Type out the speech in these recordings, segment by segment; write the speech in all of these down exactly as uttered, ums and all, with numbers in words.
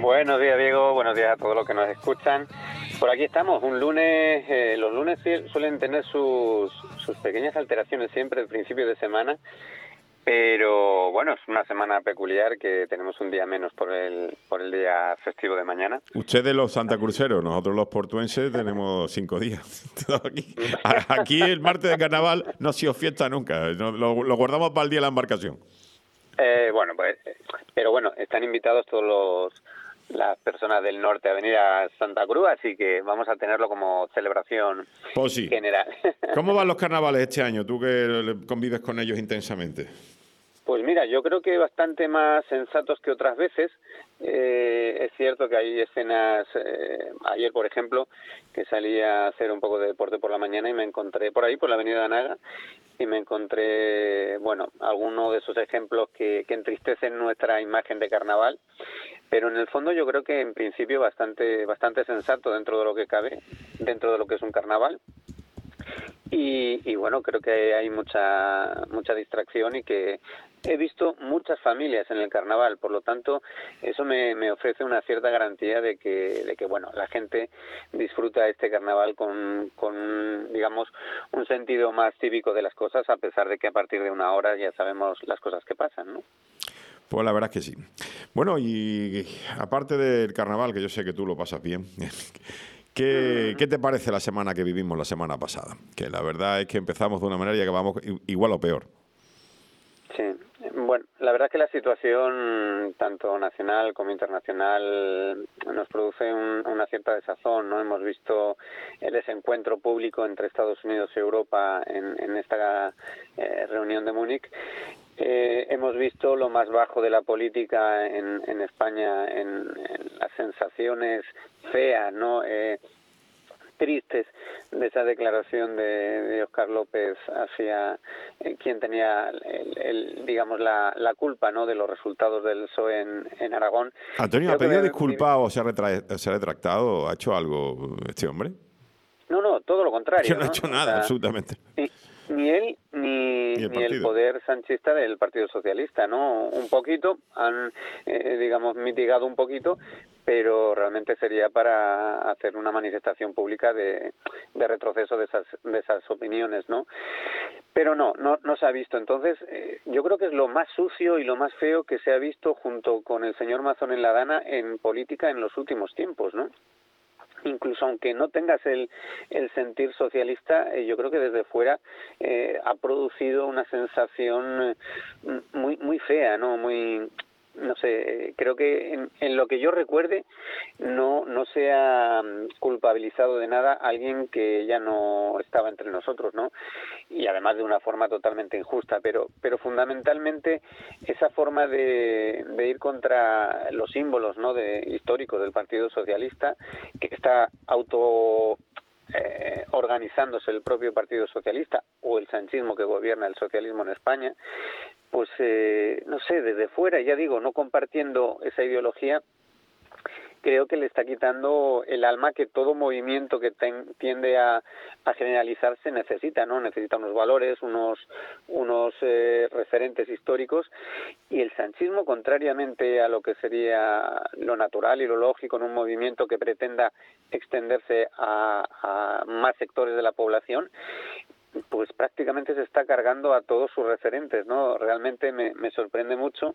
Buenos días, Diego. Buenos días a todos los que nos escuchan. Por aquí estamos, un lunes. Eh, los lunes suelen tener sus, sus pequeñas alteraciones siempre al principio de semana. Pero bueno, es una semana peculiar que tenemos un día menos por el por el día festivo de mañana. Ustedes los santacruceros, nosotros los portuenses tenemos cinco días. Aquí, aquí el martes de carnaval no ha sido fiesta nunca, lo, lo guardamos para el día de la embarcación. Eh, bueno, pues, pero bueno, están invitados todos los las personas del norte a venir a Santa Cruz, así que vamos a tenerlo como celebración pues sí. general. ¿Cómo van los carnavales este año, tú que convives con ellos intensamente? Pues mira, yo creo que bastante más sensatos que otras veces. Eh, es cierto que hay escenas, eh, ayer por ejemplo, que salí a hacer un poco de deporte por la mañana y me encontré por ahí, por la avenida Anaga, y me encontré, bueno, algunos de esos ejemplos que, que entristecen nuestra imagen de carnaval, pero en el fondo yo creo que en principio bastante, bastante sensato dentro de lo que cabe, dentro de lo que es un carnaval. Y, y bueno, creo que hay mucha mucha distracción y que he visto muchas familias en el carnaval, por lo tanto eso me, me ofrece una cierta garantía de que de que bueno, la gente disfruta este carnaval con, con digamos un sentido más cívico de las cosas, a pesar de que a partir de una hora ya sabemos las cosas que pasan, ¿no? Pues la verdad es que sí. Bueno, y aparte del carnaval, que yo sé que tú lo pasas bien, ¿Qué, ¿Qué te parece la semana que vivimos la semana pasada? Que la verdad es que empezamos de una manera y acabamos igual o peor. Sí, bueno, la verdad es que la situación tanto nacional como internacional nos produce un, una cierta desazón, ¿no? Hemos visto el desencuentro público entre Estados Unidos y Europa en, en esta eh, reunión de Múnich. Eh, hemos visto lo más bajo de la política en, en España, en, en las sensaciones feas, ¿no? Eh, tristes de esa declaración de, de Óscar López hacia eh, quien tenía el, el, digamos la, la culpa, ¿no?, de los resultados del P S O E en, en Aragón. Antonio, ¿ha pedido disculpas o se ha, retra- se ha retractado? ¿Ha hecho algo este hombre? No, no, todo lo contrario. Que no ha ¿no? hecho nada, o sea, absolutamente. Ni, ni él ni, ni, el, ni el poder sanchista del Partido Socialista, ¿no? Un poquito, han, eh, digamos, mitigado un poquito, pero realmente sería para hacer una manifestación pública de, de retroceso de esas, de esas opiniones, ¿no? Pero no, no, no se ha visto. Entonces, eh, yo creo que es lo más sucio y lo más feo que se ha visto junto con el señor Mazón en la Dana en política en los últimos tiempos, ¿no? Incluso aunque no tengas el, el sentir socialista, eh, yo creo que desde fuera eh, ha producido una sensación eh, muy muy fea, ¿no? Muy, no sé, creo que en, en lo que yo recuerde no no se ha culpabilizado de nada a alguien que ya no estaba entre nosotros, ¿no? Y además de una forma totalmente injusta, pero pero fundamentalmente esa forma de, de ir contra los símbolos, ¿no?, de históricos del Partido Socialista, que está auto Eh, organizándose el propio Partido Socialista o el sanchismo que gobierna el socialismo en España, pues eh, no sé, desde fuera, ya digo, no compartiendo esa ideología, creo que le está quitando el alma que todo movimiento que ten, tiende a, a generalizarse necesita, ¿no? Necesita unos valores, unos unos eh, referentes históricos, y el sanchismo, contrariamente a lo que sería lo natural y lo lógico en un movimiento que pretenda extenderse a, a más sectores de la población, pues prácticamente se está cargando a todos sus referentes, ¿no? Realmente me, me sorprende mucho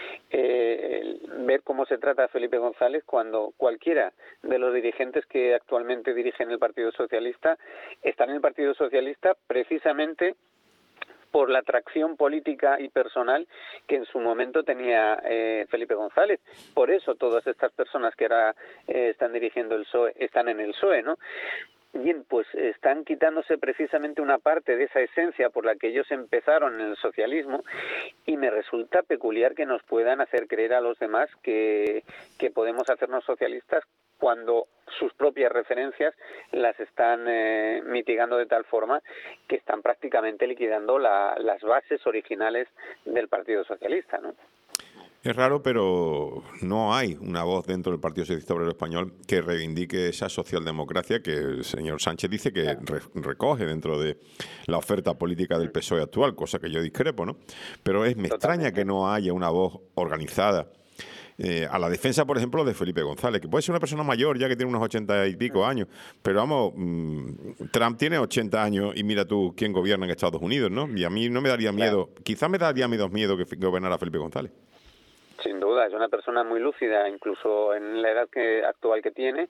eh, ver cómo se trata a Felipe González cuando cualquiera de los dirigentes que actualmente dirigen el Partido Socialista están en el Partido Socialista precisamente por la atracción política y personal que en su momento tenía eh, Felipe González. Por eso todas estas personas que ahora eh, están dirigiendo el P S O E están en el P S O E, ¿no? Bien, pues están quitándose precisamente una parte de esa esencia por la que ellos empezaron en el socialismo, y me resulta peculiar que nos puedan hacer creer a los demás que, que podemos hacernos socialistas cuando sus propias referencias las están eh, mitigando de tal forma que están prácticamente liquidando la, las bases originales del Partido Socialista, ¿no? Es raro, pero no hay una voz dentro del Partido Socialista Obrero Español que reivindique esa socialdemocracia que el señor Sánchez dice que re recoge dentro de la oferta política del P S O E actual, cosa que yo discrepo, ¿no? Pero es, me extraña que no haya una voz organizada eh, a la defensa, por ejemplo, de Felipe González, que puede ser una persona mayor, ya que tiene unos ochenta y pico años, pero vamos, mmm, Trump tiene ochenta años y mira tú quién gobierna en Estados Unidos, ¿no? Y a mí no me daría miedo, claro. Quizás me daría miedo, miedo que gobernara Felipe González. Sin duda, es una persona muy lúcida, incluso en la edad que, actual que tiene,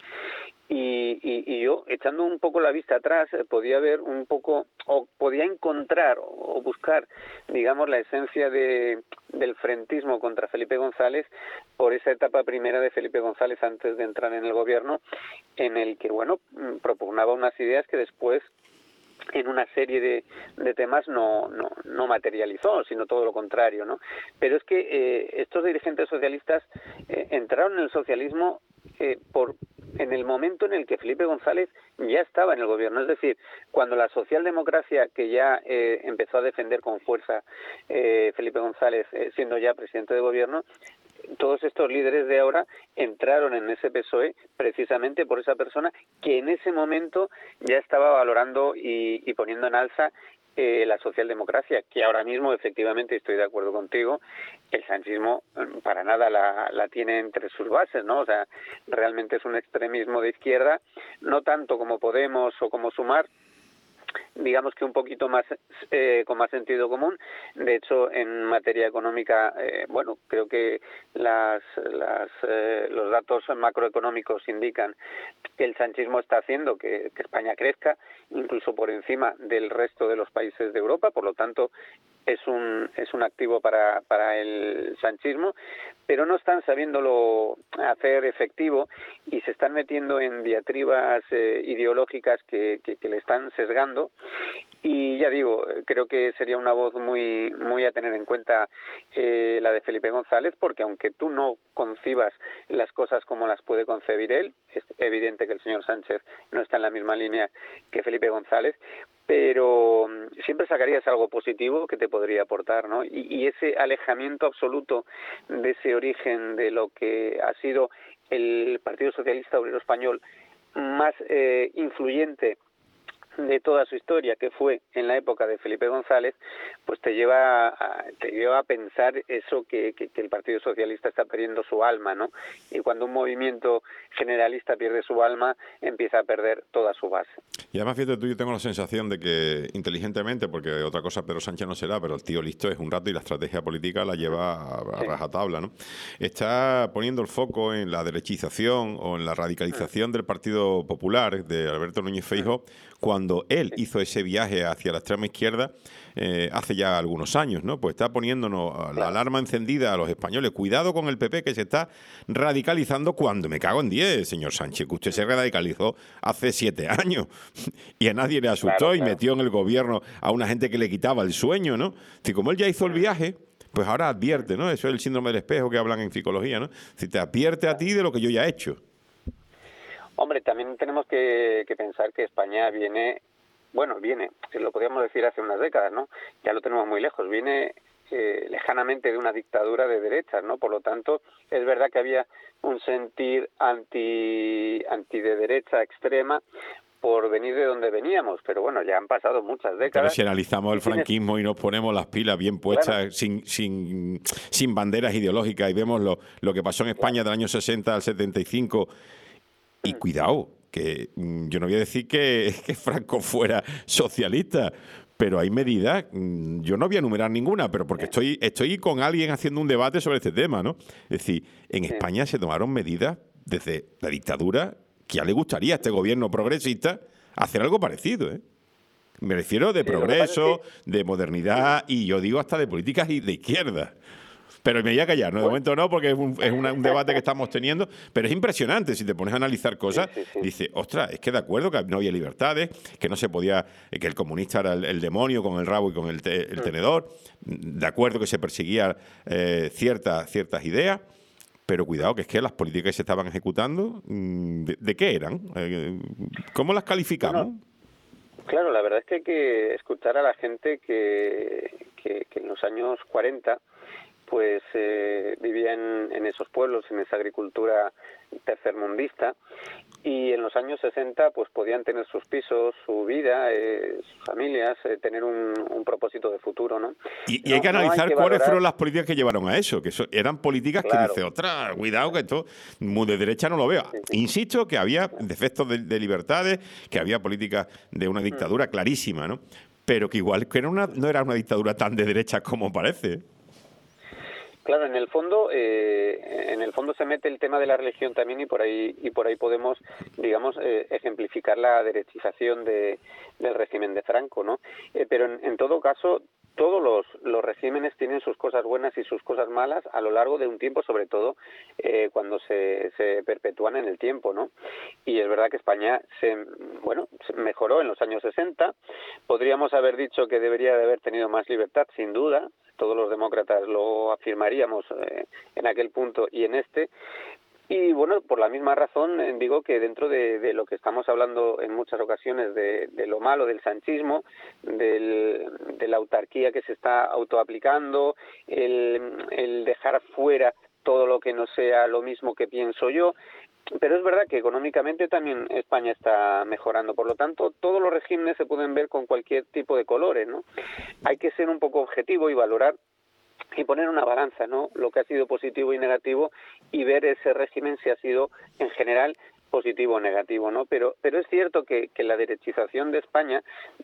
y, y, y yo, echando un poco la vista atrás, podía ver un poco, o podía encontrar o buscar, digamos, la esencia de, del frentismo contra Felipe González por esa etapa primera de Felipe González antes de entrar en el gobierno, en el que, bueno, propugnaba unas ideas que después en una serie de, de temas no, no, no materializó, sino todo lo contrario, ¿no? Pero es que eh, estos dirigentes socialistas eh, entraron en el socialismo eh, por en el momento en el que Felipe González ya estaba en el gobierno, es decir, cuando la socialdemocracia que ya eh, empezó a defender con fuerza eh, Felipe González eh, siendo ya presidente de gobierno, todos estos líderes de ahora entraron en ese P S O E precisamente por esa persona que en ese momento ya estaba valorando y, y poniendo en alza eh, la socialdemocracia, que ahora mismo, efectivamente, estoy de acuerdo contigo, el sanchismo para nada la, la tiene entre sus bases, ¿no? O sea, realmente es un extremismo de izquierda, no tanto como Podemos o como Sumar, digamos que un poquito más eh, con más sentido común. De hecho, en materia económica, eh, bueno, creo que las, las eh, los datos macroeconómicos indican que el sanchismo está haciendo que, que España crezca, incluso por encima del resto de los países de Europa. Por lo tanto, es un es un activo para para el sanchismo, pero no están sabiéndolo hacer efectivo y se están metiendo en diatribas eh, ideológicas que, que, que le están sesgando. Y ya digo, creo que sería una voz muy muy a tener en cuenta eh, la de Felipe González, porque aunque tú no concibas las cosas como las puede concebir él, es evidente que el señor Sánchez no está en la misma línea que Felipe González, pero siempre sacarías algo positivo que te podría aportar, ¿no? Y, y ese alejamiento absoluto de ese origen de lo que ha sido el Partido Socialista Obrero Español más eh, influyente de toda su historia, que fue en la época de Felipe González, pues te lleva a, te lleva a pensar eso que, que, que el Partido Socialista está perdiendo su alma, ¿no? Y cuando un movimiento generalista pierde su alma, empieza a perder toda su base. Y además, fíjate tú, yo tengo la sensación de que inteligentemente, porque otra cosa Pedro Sánchez no será, pero el tío listo es un rato y la estrategia política la lleva a, a sí. rajatabla, ¿no? Está poniendo el foco en la derechización o en la radicalización del Partido Popular de Alberto Núñez Feijóo, cuando él hizo ese viaje hacia la extrema izquierda eh, hace ya algunos años, ¿no? Pues está poniéndonos la alarma encendida a los españoles. Cuidado con el P P, que se está radicalizando cuando me cago en diez, señor Sánchez, que usted se radicalizó hace siete años y a nadie le asustó claro, y claro. metió en el gobierno a una gente que le quitaba el sueño, ¿no? Si como él ya hizo el viaje, pues ahora advierte, ¿no? Eso es el síndrome del espejo que hablan en psicología, ¿no? Si te advierte a ti de lo que yo ya he hecho. Hombre, también tenemos que, que pensar que España viene, bueno, viene, lo podríamos decir hace unas décadas, ¿no? Ya lo tenemos muy lejos, viene eh, lejanamente de una dictadura de derechas, ¿no? Por lo tanto, es verdad que había un sentir anti, anti de derecha extrema por venir de donde veníamos, pero bueno, ya han pasado muchas décadas. Pero si analizamos el franquismo y nos ponemos las pilas bien puestas, claro. sin, sin, sin banderas ideológicas, y vemos lo, lo que pasó en España claro. del año sesenta al setenta y cinco, y cuidado, que yo no voy a decir que, que Franco fuera socialista, pero hay medidas, yo no voy a enumerar ninguna, pero porque estoy, estoy con alguien haciendo un debate sobre este tema, ¿no? Es decir, en España se tomaron medidas desde la dictadura que ya le gustaría a este gobierno progresista hacer algo parecido, ¿eh? Me refiero de progreso, de modernidad y yo digo hasta de políticas de izquierda. Pero me voy a callar, ¿no? De momento no, porque es un, es una, un debate que estamos teniendo, pero es impresionante si te pones a analizar cosas. Sí, sí, sí. Dice, ostras, es que de acuerdo que no había libertades, que no se podía, que el comunista era el, el demonio con el rabo y con el, te, el tenedor, de acuerdo que se perseguía eh, ciertas, ciertas ideas, pero cuidado, que es que las políticas que se estaban ejecutando, ¿de, de qué eran? ¿Cómo las calificamos? Bueno, claro, la verdad es que hay que escuchar a la gente que, que, que en los años cuarenta pues eh, vivía en, en esos pueblos, en esa agricultura tercermundista, y en los años sesenta pues podían tener sus pisos, su vida, eh, sus familias, eh, tener un, un propósito de futuro, ¿no? Y, y no, hay que analizar no hay que cuáles valorar... fueron las políticas que llevaron a eso, que eso, eran políticas Claro. que dice, ostras, cuidado que esto muy de derecha no lo veo. Sí, sí. Insisto que había defectos de, de libertades, que había políticas de una dictadura clarísima, ¿no? Pero que igual que era una, no era una dictadura tan de derecha como parece. Claro, en el fondo, eh, en el fondo se mete el tema de la religión también, y por ahí y por ahí podemos, digamos, eh, ejemplificar la derechización de, del régimen de Franco, ¿no? Eh, pero en, en todo caso, todos los, los regímenes tienen sus cosas buenas y sus cosas malas a lo largo de un tiempo, sobre todo eh, cuando se, se perpetúan en el tiempo, ¿no? Y es verdad que España se, bueno, se mejoró en los años sesenta. Podríamos haber dicho que debería de haber tenido más libertad, sin duda. Todos los demócratas lo afirmaríamos eh, en aquel punto y en este. Y bueno, por la misma razón eh, digo que dentro de, de lo que estamos hablando en muchas ocasiones de, de lo malo del sanchismo, del, de la autarquía que se está autoaplicando, el, el dejar fuera todo lo que no sea lo mismo que pienso yo, pero es verdad que económicamente también España está mejorando. Por lo tanto, todos los regímenes se pueden ver con cualquier tipo de colores, ¿no? Hay que ser un poco objetivo y valorar y poner una balanza, ¿no? Lo que ha sido positivo y negativo, y ver ese régimen si ha sido en general positivo o negativo, ¿no? Pero pero es cierto que, que la derechización de España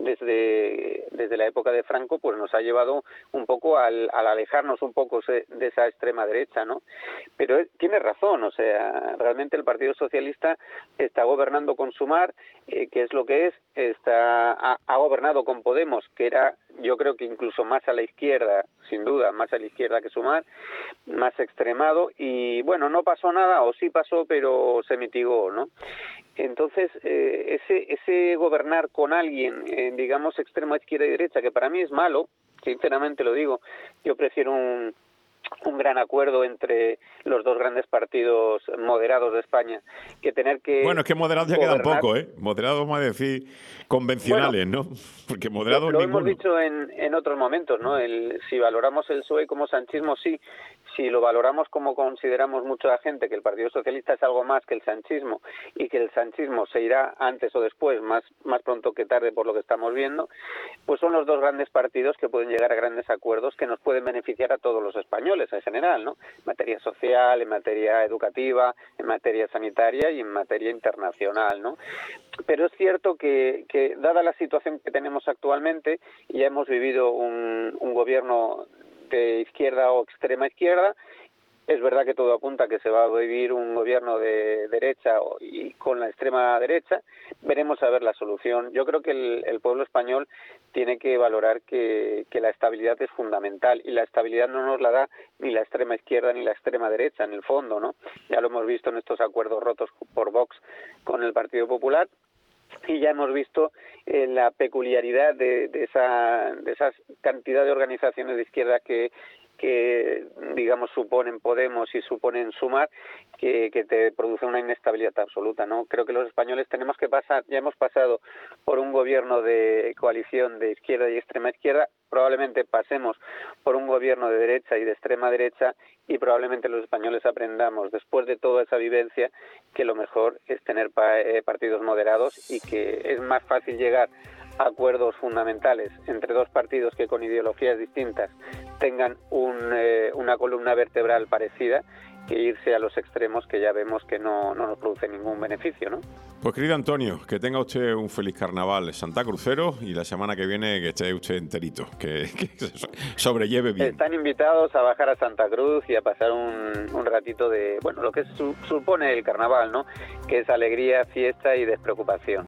desde desde la época de Franco pues nos ha llevado un poco al, al alejarnos un poco de esa extrema derecha, ¿no? Pero él tiene razón, o sea, realmente el Partido Socialista está gobernando con Sumar, eh, que es lo que es, está ha, ha gobernado con Podemos, que era, yo creo que incluso más a la izquierda, sin duda, más a la izquierda que Sumar, más extremado, y bueno, no pasó nada, o sí pasó, pero se mitigó, ¿no? Entonces, eh, ese ese gobernar con alguien, eh, digamos, extrema izquierda y derecha, que para mí es malo, sinceramente lo digo, yo prefiero un un gran acuerdo entre los dos grandes partidos moderados de España, que tener que... Bueno, es que moderados ya gobernar... quedan poco, ¿eh? Moderados, vamos a decir, convencionales, bueno, ¿no? Porque moderados Lo, lo ninguno. hemos dicho en, en otros momentos, ¿no? El, si valoramos el P S O E como sanchismo, sí. Si lo valoramos como consideramos mucha gente, que el Partido Socialista es algo más que el sanchismo, y que el sanchismo se irá antes o después, más, más pronto que tarde por lo que estamos viendo, pues son los dos grandes partidos que pueden llegar a grandes acuerdos que nos pueden beneficiar a todos los españoles en general, ¿no? En materia social, en materia educativa, en materia sanitaria y en materia internacional, ¿no? Pero es cierto que, que dada la situación que tenemos actualmente, ya hemos vivido un, un gobierno de izquierda o extrema izquierda. Es verdad que todo apunta a que se va a vivir un gobierno de derecha y con la extrema derecha. Veremos a ver la solución. Yo creo que el, el pueblo español tiene que valorar que, que la estabilidad es fundamental, y la estabilidad no nos la da ni la extrema izquierda ni la extrema derecha, en el fondo, ¿no? Ya lo hemos visto en estos acuerdos rotos por Vox con el Partido Popular. Y ya hemos visto eh, la peculiaridad de, de esa de esa cantidad de organizaciones de izquierda que que digamos suponen Podemos y suponen Sumar, que, que te produce una inestabilidad absoluta, ¿no? Creo que los españoles tenemos que pasar, ya hemos pasado por un gobierno de coalición de izquierda y extrema izquierda, probablemente pasemos por un gobierno de derecha y de extrema derecha, y probablemente los españoles aprendamos, después de toda esa vivencia, que lo mejor es tener pa- eh, partidos moderados, y que es más fácil llegar a acuerdos fundamentales entre dos partidos que con ideologías distintas tengan un, eh, una columna vertebral parecida, que irse a los extremos, que ya vemos que no, no nos produce ningún beneficio, ¿no? Pues querido Antonio, que tenga usted un feliz carnaval Santa Crucero, y la semana que viene que esté usted enterito, que, que sobrelleve bien. Están invitados a bajar a Santa Cruz y a pasar un, un ratito de, bueno, lo que su, supone el carnaval, ¿no? Que es alegría, fiesta y despreocupación.